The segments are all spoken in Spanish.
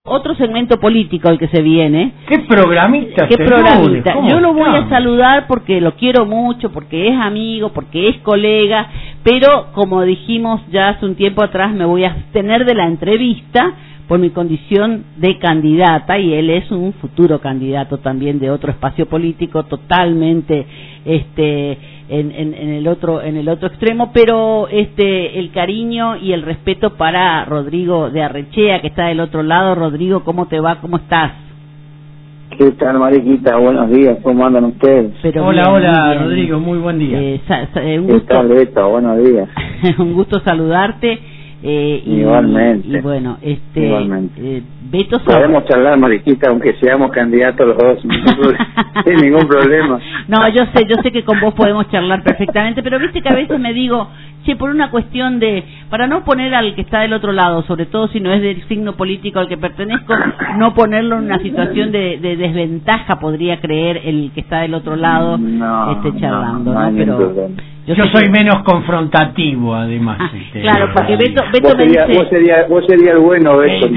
otro segmento político el que se viene. ¿Qué programista? ¿Qué programista? Yo lo voy a saludar porque lo quiero mucho, porque es amigo, porque es colega, pero como dijimos ya hace un tiempo atrás, me voy a abstener de la entrevista por mi condición de candidata, y él es un futuro candidato también de otro espacio político totalmente en el otro extremo, pero el cariño y el respeto para Rodrigo de Arrechea, que está del otro lado. Rodrigo, ¿cómo te va? ¿Cómo estás? ¿Qué tal, Mariquita? Buenos días, ¿cómo andan ustedes? Hola, Rodrigo, muy buen día. Un gusto. ¿Qué tal, Beto? Buenos días. Un gusto saludarte. Igualmente. Y bueno, igualmente. Beto, podemos charlar, Mariquita, aunque seamos candidatos los dos, sin ningún problema. No, yo sé que con vos podemos charlar perfectamente, pero viste que a veces me digo, por una cuestión para no poner al que está del otro lado, sobre todo si no es del signo político al que pertenezco, no ponerlo en una situación de desventaja, podría creer el que está del otro lado charlando, ¿no? Pero yo soy menos confrontativo, además. Claro, porque Beto me dice... Vos sería el bueno, Beto.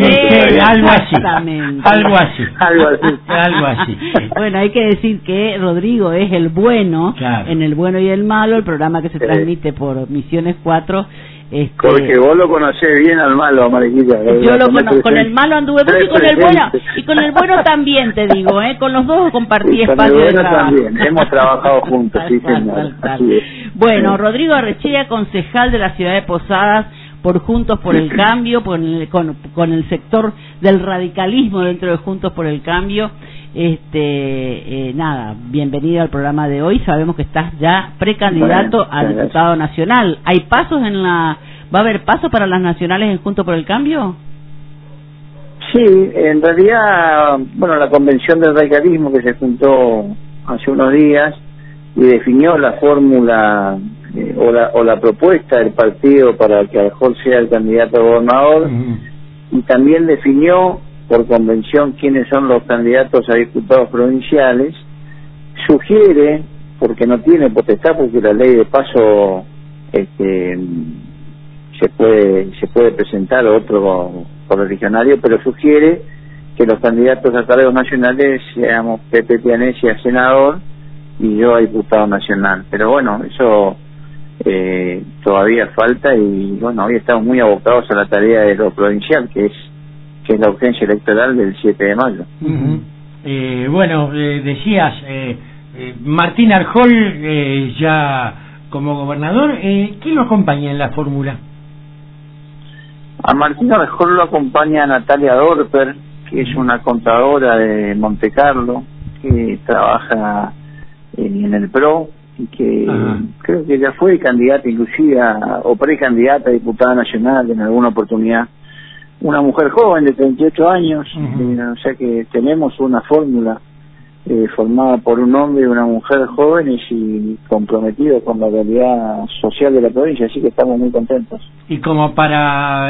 Algo así. Bueno, hay que decir que Rodrigo es el bueno, claro. En El Bueno y el Malo, el programa que se transmite por Misiones 4. Porque vos lo conocés bien al malo, Mariquita. Yo lo conozco, con el malo anduve mucho, y con el bueno también, te digo, con los dos compartí espacio de trabajo. También, hemos trabajado juntos, sí, señor. Así es. Bueno, Rodrigo Arrechea, concejal de la ciudad de Posadas, por Juntos por el Cambio, con el sector del radicalismo dentro de Juntos por el Cambio. Bienvenido al programa de hoy. Sabemos que estás ya precandidato a diputado nacional. ¿Hay pasos va a haber pasos para las nacionales en Juntos por el Cambio? Sí, en realidad, la convención del radicalismo que se juntó hace unos días y definió la fórmula o la propuesta del partido para que Arjol sea el candidato a gobernador, y también definió por convención quiénes son los candidatos a diputados provinciales. Sugiere, porque no tiene potestad, porque la ley de paso se puede presentar otro correligionario, pero sugiere que los candidatos a cargos nacionales seamos Pepe Pianesi a senador y yo a diputado nacional. Pero bueno, eso todavía falta, y hoy estamos muy abocados a la tarea de lo provincial, que es la urgencia electoral del 7 de mayo. Decías, Martín Arjol ya como gobernador, ¿quién lo acompaña en la fórmula? A Martín Arjol lo acompaña Natalia Dorper, que es una contadora de Montecarlo, que trabaja en el PRO, y que creo que ya fue candidata inclusive o precandidata a diputada nacional en alguna oportunidad. Una mujer joven de 38 años, o sea que tenemos una fórmula formada por un hombre y una mujer jóvenes y comprometidos con la realidad social de la provincia, así que estamos muy contentos. Y como para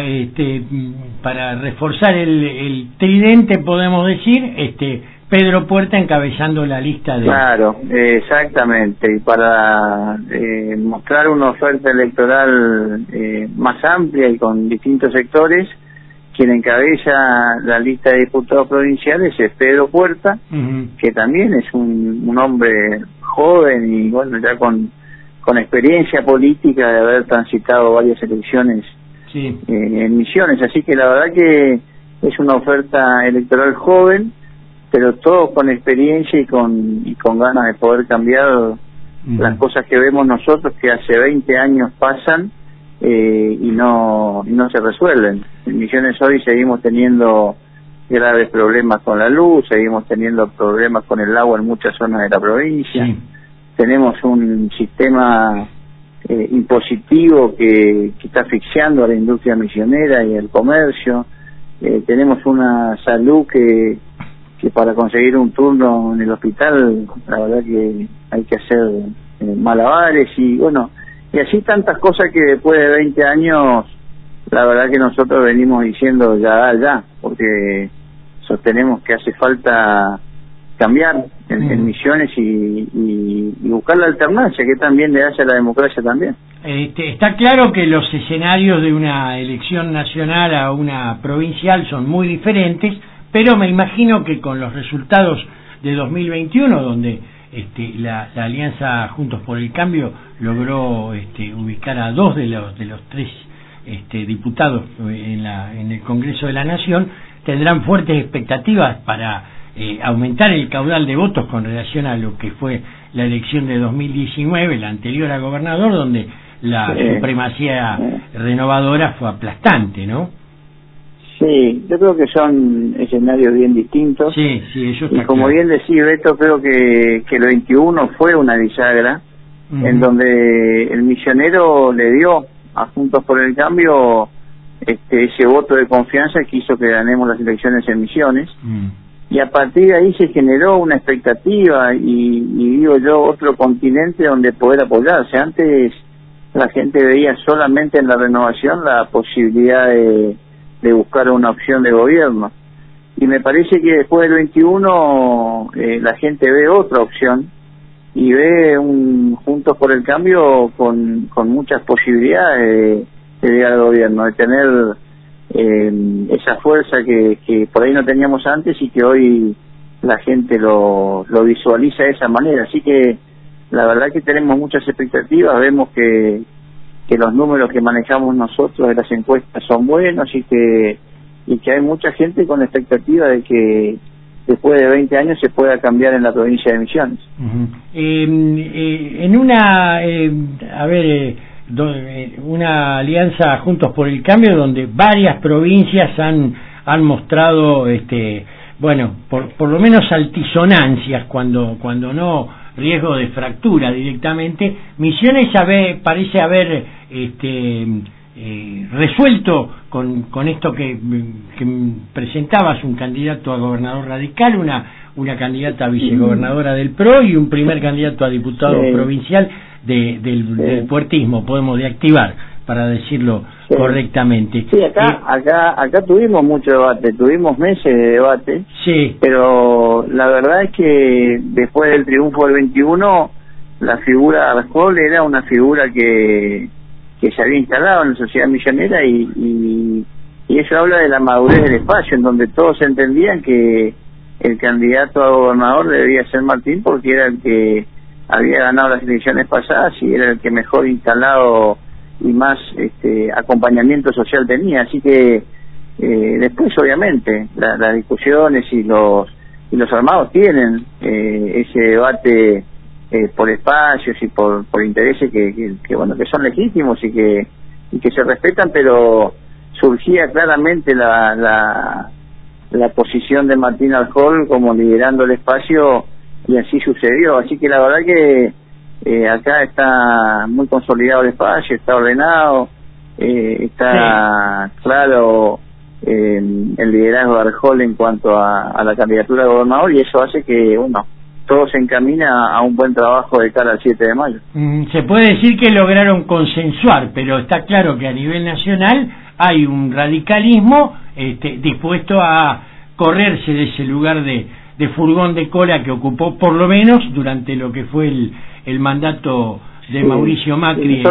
reforzar el tridente, podemos decir, Pedro Puerta encabezando la lista de... Claro, exactamente, y para mostrar una oferta electoral más amplia y con distintos sectores, quien encabeza la lista de diputados provinciales es Pedro Puerta, que también es un hombre joven y ya con experiencia política de haber transitado varias elecciones en Misiones, así que la verdad que es una oferta electoral joven, pero todos con experiencia y con ganas de poder cambiar las cosas que vemos nosotros, que hace 20 años pasan y no se resuelven. En Misiones hoy seguimos teniendo graves problemas con la luz, seguimos teniendo problemas con el agua en muchas zonas de la provincia, tenemos un sistema impositivo que está asfixiando a la industria misionera y al comercio, tenemos una salud que para conseguir un turno en el hospital, la verdad que hay que hacer malabares y así tantas cosas que después de 20 años, la verdad que nosotros venimos diciendo ya, porque sostenemos que hace falta cambiar en Misiones y buscar la alternancia que también le hace a la democracia también. Está claro que los escenarios de una elección nacional a una provincial son muy diferentes, pero me imagino que con los resultados de 2021, donde la Alianza Juntos por el Cambio logró ubicar a 2 de los 3 diputados en el Congreso de la Nación, tendrán fuertes expectativas para aumentar el caudal de votos con relación a lo que fue la elección de 2019, la anterior a gobernador, donde la supremacía renovadora fue aplastante, ¿no? Sí, yo creo que son escenarios bien distintos. Sí, eso está y como claro. bien decía Beto, creo que el 21 fue una bisagra, en donde el misionero le dio a Juntos por el Cambio ese voto de confianza que hizo que ganemos las elecciones en Misiones. Y a partir de ahí se generó una expectativa y digo yo, otro continente donde poder apoyarse. Antes la gente veía solamente en la renovación la posibilidad de buscar una opción de gobierno. Y me parece que después del 21 la gente ve otra opción y ve un Juntos por el Cambio con muchas posibilidades de llegar al gobierno, de tener esa fuerza que por ahí no teníamos antes y que hoy la gente lo visualiza de esa manera. Así que la verdad que tenemos muchas expectativas, vemos que los números que manejamos nosotros de las encuestas son buenos y que hay mucha gente con la expectativa de que después de 20 años se pueda cambiar en la provincia de Misiones. En una alianza Juntos por el Cambio donde varias provincias han mostrado por lo menos altisonancias, cuando no riesgo de fractura directamente. Misiones parece haber resuelto con esto que presentabas, un candidato a gobernador radical, una candidata a vicegobernadora del PRO y un primer candidato a diputado provincial del puertismo, podemos de activar, para decirlo correctamente. Sí, acá tuvimos mucho debate, tuvimos meses de debate, pero la verdad es que después del triunfo del 21, la figura de Arjol era una figura que se había instalado en la sociedad misionera y eso habla de la madurez del espacio, en donde todos entendían que el candidato a gobernador debía ser Martín porque era el que había ganado las elecciones pasadas y era el que mejor instalado y más acompañamiento social tenía. Así que después obviamente las discusiones y los armados tienen ese debate por espacios y por intereses que bueno, que son legítimos y que se respetan, pero surgía claramente la posición de Martín Arjol como liderando el espacio y así sucedió. Así que la verdad que acá está muy consolidado el espacio, está ordenado, está claro el liderazgo de Arjol en cuanto a la candidatura de gobernador, y eso hace que todo se encamina a un buen trabajo de cara al 7 de mayo. Se puede decir que lograron consensuar, pero está claro que a nivel nacional hay un radicalismo dispuesto a correrse de ese lugar de furgón de cola que ocupó por lo menos durante lo que fue el mandato de Mauricio Macri.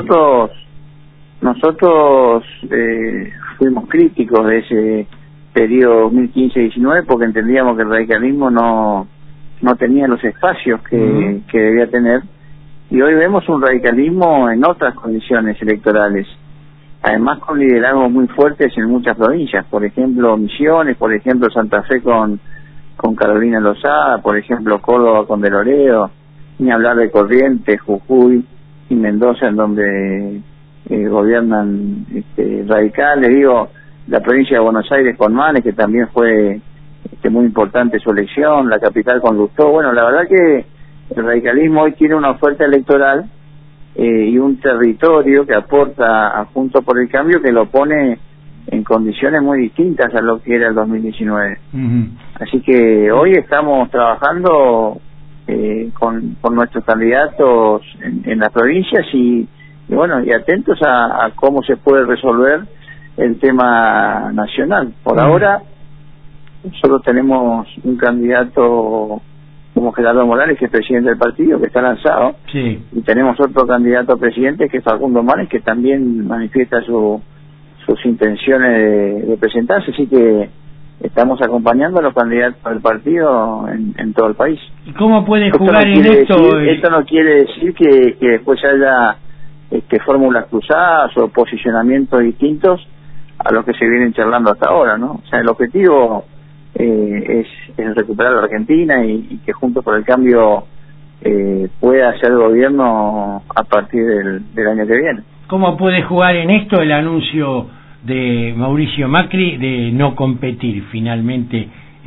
Nosotros fuimos críticos de ese periodo 2015-19 porque entendíamos que el radicalismo no tenía los espacios que debía tener, y hoy vemos un radicalismo en otras condiciones electorales, además con liderazgos muy fuertes en muchas provincias, por ejemplo Misiones, por ejemplo Santa Fe con Carolina Lozada, por ejemplo Córdoba con De Loredo, ni hablar de Corrientes, Jujuy y Mendoza, en donde gobiernan radicales, la provincia de Buenos Aires con Manes, que también fue muy importante su elección, la capital con Lustó. Bueno, la verdad que el radicalismo hoy tiene una oferta electoral y un territorio que aporta a Juntos por el Cambio que lo pone en condiciones muy distintas a lo que era el 2019. Así que hoy estamos trabajando con nuestros candidatos en las provincias y atentos a cómo se puede resolver el tema nacional. Por ahora solo tenemos un candidato como Gerardo Morales, que es presidente del partido, que está lanzado, y tenemos otro candidato a presidente, que es Facundo Manes, que también manifiesta sus intenciones de presentarse. Así que estamos acompañando a los candidatos del partido en todo el país. ¿Y cómo puede jugar en esto? Esto no quiere decir que después haya fórmulas cruzadas o posicionamientos distintos a los que se vienen charlando hasta ahora, ¿no? O sea, el objetivo es recuperar la Argentina y que Juntos por el Cambio pueda hacer gobierno a partir del año que viene. ¿Cómo puede jugar en esto el anuncio de Mauricio Macri de no competir finalmente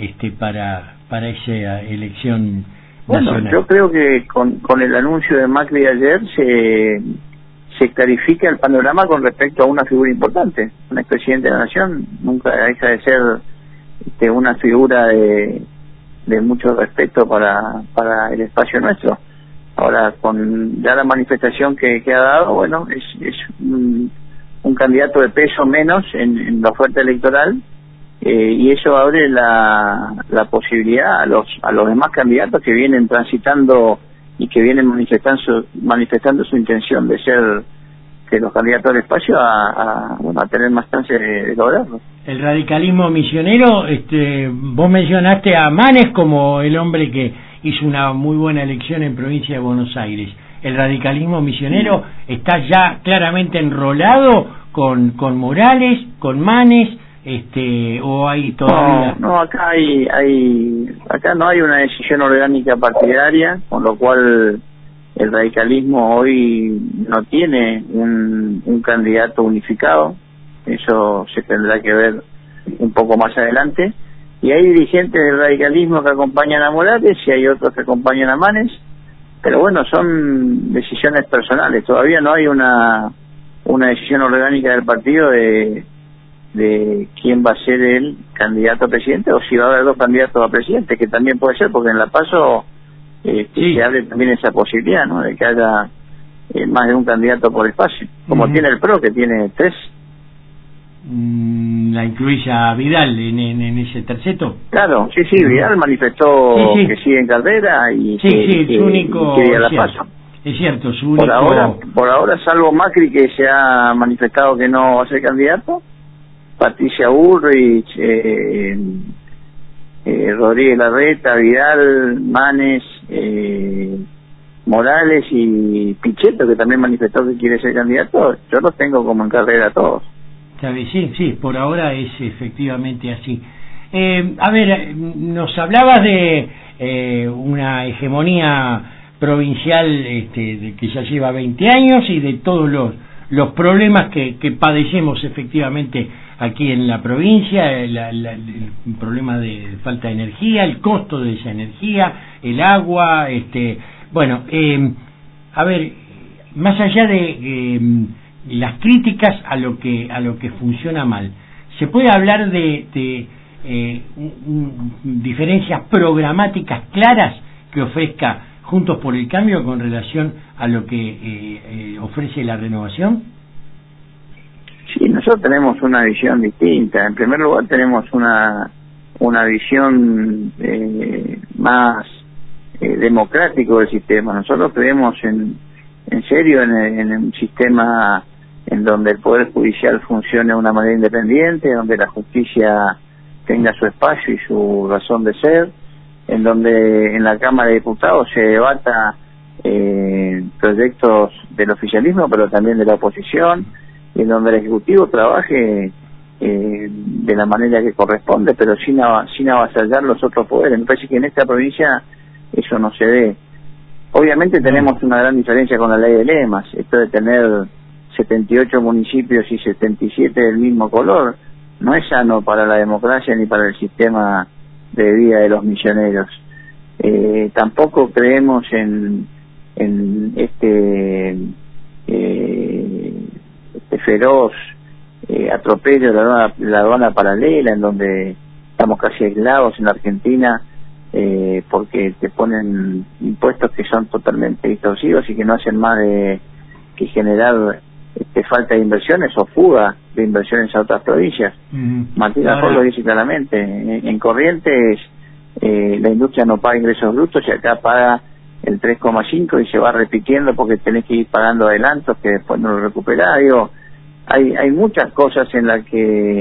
para esa elección nacional? Bueno, yo creo que con el anuncio de Macri de ayer se clarifica el panorama con respecto a una figura importante. Un expresidente de la Nación nunca deja de ser una figura de mucho respeto para el espacio nuestro. Ahora, con ya la manifestación que ha dado, bueno, es un candidato de peso menos en la oferta electoral, y eso abre la posibilidad a los demás candidatos que vienen transitando y que vienen manifestando su intención de ser los candidatos del espacio a tener más chance de lograrlo. El radicalismo misionero, vos mencionaste a Manes como el hombre que hizo una muy buena elección en provincia de Buenos Aires. ¿El radicalismo misionero está ya claramente enrolado con Morales, con Manes, o hay todavía? No, acá no hay una decisión orgánica partidaria, con lo cual el radicalismo hoy no tiene un candidato unificado. Eso se tendrá que ver un poco más adelante. Y hay dirigentes del radicalismo que acompañan a Morales y hay otros que acompañan a Manes, pero bueno, son decisiones personales. Todavía no hay una decisión orgánica del partido de quién va a ser el candidato a presidente, o si va a haber dos candidatos a presidente, que también puede ser, porque en La Paso sí, se abre también esa posibilidad, ¿no?, de que haya más de un candidato por espacio, como tiene el PRO, que tiene 3. ¿La incluís a Vidal en ese terceto? Claro, sí, Vidal manifestó que sigue en carrera y que su único, que La Paso. Es cierto, su único... Por ahora, salvo Macri, que se ha manifestado que no va a ser candidato, Patricia Bullrich, Rodríguez Larreta, Vidal, Manes, Morales y Pichetto, que también manifestó que quiere ser candidato, yo los tengo como en carrera a todos. Sí, por ahora es efectivamente así. A ver, nos hablabas de una hegemonía provincial que ya lleva 20 años y de todos los problemas que padecemos efectivamente aquí en la provincia, el problema de falta de energía, el costo de esa energía, el agua, bueno, a ver, más allá de las críticas a lo que funciona mal, ¿se puede hablar de diferencias programáticas claras que ofrezca Juntos por el Cambio con relación a lo que ofrece la renovación? Sí, nosotros tenemos una visión distinta. En primer lugar, tenemos una visión más democrático del sistema. Nosotros creemos en serio en un sistema en donde el Poder Judicial funcione de una manera independiente, donde la justicia tenga su espacio y su razón de ser, en donde en la Cámara de Diputados se debata proyectos del oficialismo, pero también de la oposición, y en donde el Ejecutivo trabaje de la manera que corresponde, pero sin avasallar los otros poderes. Me parece que en esta provincia eso no se ve. Obviamente tenemos una gran diferencia con la ley de lemas, esto de tener 78 municipios y 77 del mismo color, no es sano para la democracia ni para el sistema de vida de los misioneros. Tampoco creemos en este feroz atropello de la aduana paralela, en donde estamos casi aislados en la Argentina, porque te ponen impuestos que son totalmente distorsivos y que no hacen más que generar falta de inversiones o fuga de inversiones a otras provincias. Martín Lajos lo dice claramente, en Corrientes la industria no paga ingresos brutos y acá paga el 3,5 y se va repitiendo porque tenés que ir pagando adelantos que después no lo recuperás. Digo, hay muchas cosas en las que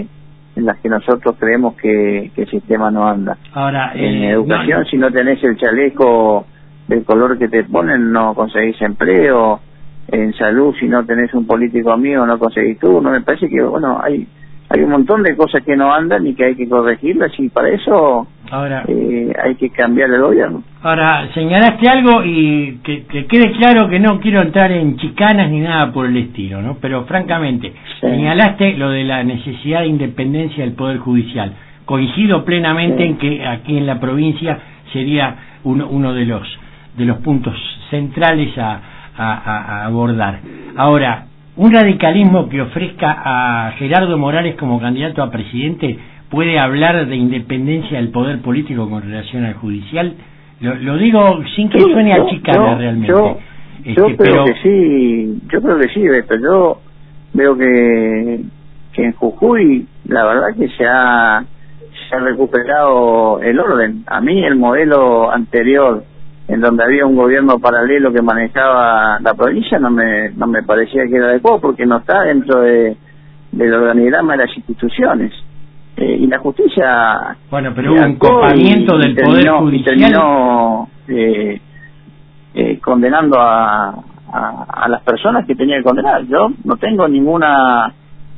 en las que nosotros creemos que el sistema no anda. Ahora, en educación, si no tenés el chaleco del color que te ponen, no conseguís empleo. En salud, si no tenés un político amigo, no conseguís turno. Me parece que, bueno, hay un montón de cosas que no andan y que hay que corregirlas, y para eso ahora hay que cambiar el gobierno. Ahora, señalaste algo y que quede claro que no quiero entrar en chicanas ni nada por el estilo, ¿no? Pero francamente, señalaste lo de la necesidad de independencia del Poder Judicial. Coincido plenamente en que aquí en la provincia sería uno de los puntos centrales a abordar. Ahora, un radicalismo que ofrezca a Gerardo Morales como candidato a presidente puede hablar de independencia del poder político con relación al judicial. Lo digo sin que suene a chicana realmente. Yo creo que sí, Beto. Yo veo que en Jujuy la verdad que se ha recuperado el orden. A mí el modelo anterior, en donde había un gobierno paralelo que manejaba la provincia, no me parecía que era adecuado, porque no está dentro del organigrama de las instituciones. Y la justicia... Bueno, pero hubo un copamiento del Poder Judicial. Y terminó condenando a las personas que tenía que condenar. Yo no tengo ninguna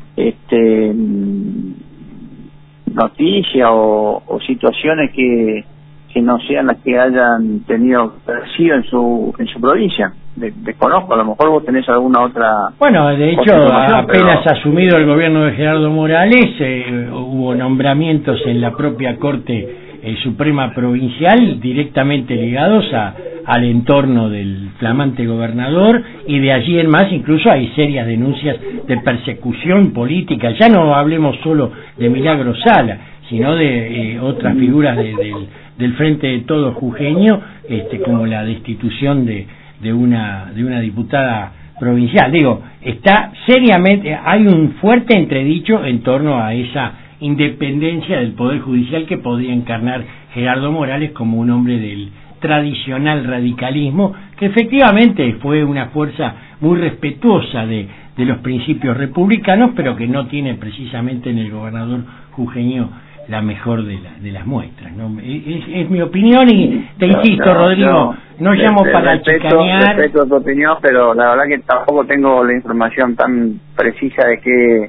noticia o situaciones que no sean las que hayan tenido sido en su provincia. Desconozco, a lo mejor vos tenés alguna otra... Bueno, de hecho, apenas asumido el gobierno de Gerardo Morales, hubo nombramientos en la propia Corte Suprema Provincial directamente ligados al entorno del flamante gobernador, y de allí en más incluso hay serias denuncias de persecución política. Ya no hablemos solo de Milagro Sala, sino de otras figuras del Frente de Todos jujeño, como la destitución de una diputada provincial. Digo, está seriamente, hay un fuerte entredicho en torno a esa independencia del Poder Judicial que podría encarnar Gerardo Morales como un hombre del tradicional radicalismo, que efectivamente fue una fuerza muy respetuosa de los principios republicanos, pero que no tiene precisamente en el gobernador jujeño la mejor de las muestras, ¿no? Es mi opinión, y te insisto, Rodrigo, no llamo para chicanear. Respeto tu opinión, pero la verdad que tampoco tengo la información tan precisa de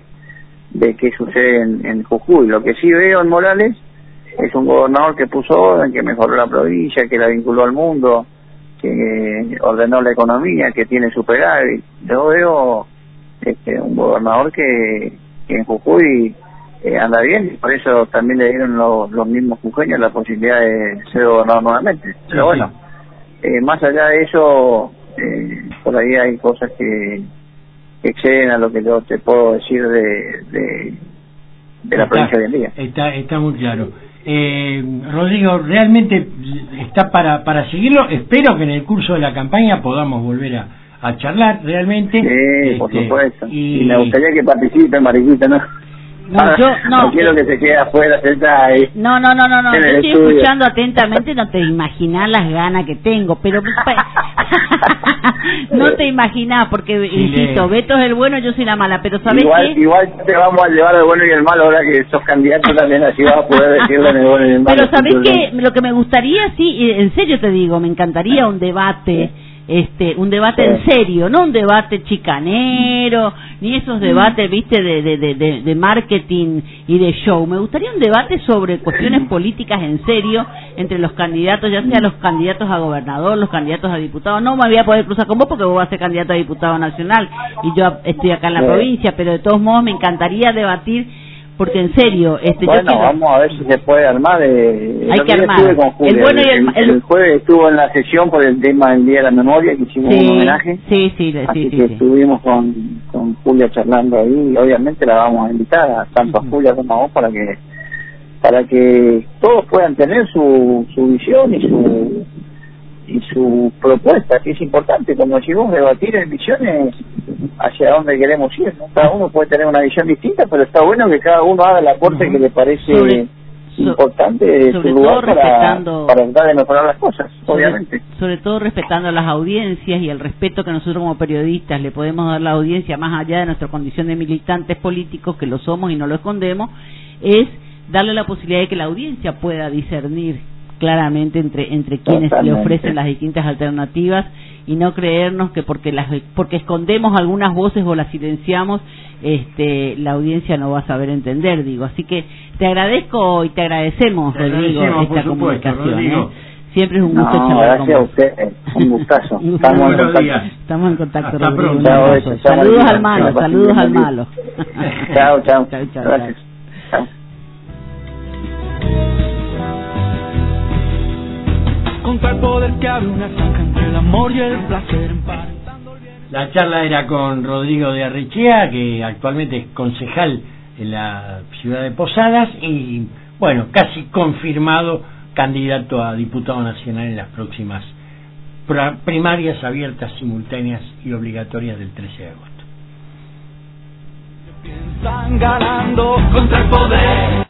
qué sucede en Jujuy. Lo que sí veo en Morales es un gobernador que puso orden, que mejoró la provincia, que la vinculó al mundo, que ordenó la economía, que tiene superávit. Yo veo un gobernador que en Jujuy anda bien, y por eso también le dieron los mismos jujeños la posibilidad de ser gobernador nuevamente. Pero bueno, más allá de eso, por ahí hay cosas que exceden a lo que yo te puedo decir de la provincia de hoy en día. Está muy claro. Rodrigo, realmente está para seguirlo. Espero que en el curso de la campaña podamos volver a charlar realmente. Sí, por supuesto. Y me gustaría que participe, Mariquita, ¿no? No quiero que se quede afuera sentada ahí. No, yo estoy escuchando atentamente, no te imaginás las ganas que tengo, pero no te imaginás, porque insisto, Beto es el bueno, yo soy la mala, pero ¿sabés qué? Igual te vamos a llevar el bueno y el malo ahora que sos candidato también, así vas a poder decirle el bueno y el malo. Pero ¿sabés qué? Lo que me gustaría, sí, en serio te digo, me encantaría un debate. Un debate en serio, no un debate chicanero, ni esos debates, viste, de marketing y de show. Me gustaría un debate sobre cuestiones políticas en serio entre los candidatos, ya sea los candidatos a gobernador, los candidatos a diputado. No me voy a poder cruzar con vos porque vos vas a ser candidato a diputado nacional y yo estoy acá en la provincia, pero de todos modos me encantaría debatir, porque en serio, bueno, vamos a ver si se puede armar. Hay que armar. Con Julia, el jueves estuvo en la sesión por el tema del Día de la Memoria, que hicimos un homenaje. Sí. Estuvimos con Julia charlando ahí, y obviamente la vamos a invitar tanto a Julia como a vos para que todos puedan tener su visión y su propuesta, que es importante, como decimos, debatir en visiones hacia dónde queremos ir, ¿no? Cada uno puede tener una visión distinta, pero está bueno que cada uno haga el aporte que le parece importante de su lugar para tratar de mejorar las cosas, obviamente. Sobre todo respetando las audiencias y el respeto que nosotros como periodistas le podemos dar a la audiencia, más allá de nuestra condición de militantes políticos, que lo somos y no lo escondemos, es darle la posibilidad de que la audiencia pueda discernir claramente entre quienes le ofrecen las distintas alternativas y no creernos que porque escondemos algunas voces o las silenciamos, la audiencia no va a saber entender, digo. Así que te agradezco y te agradecemos, Rodrigo, esta comunicación. Siempre es un gusto charlar con vos. Gracias a usted, un gustazo. Estamos en contacto. Hasta Rodrigo. pronto. Saludos al malo, saludos al malo. Chao. Gracias. Chao. Contra el poder que abre una zanja entre el amor y el placer, emparentando el bien. La charla era con Rodrigo de Arrechea, que actualmente es concejal en la ciudad de Posadas y, bueno, casi confirmado candidato a diputado nacional en las próximas primarias abiertas, simultáneas y obligatorias del 13 de agosto. Piensan ganando contra el poder.